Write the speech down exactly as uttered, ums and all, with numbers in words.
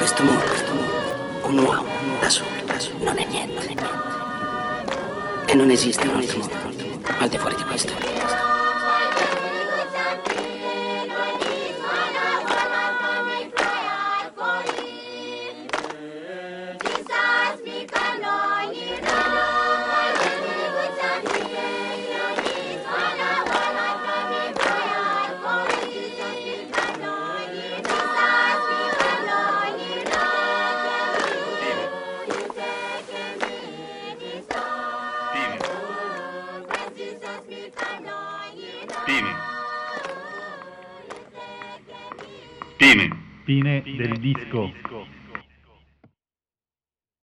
questo mondo, un uomo da solo, da solo, non è niente, non è niente. E non esiste un altro mondo al di fuori di questo. Fine del disco.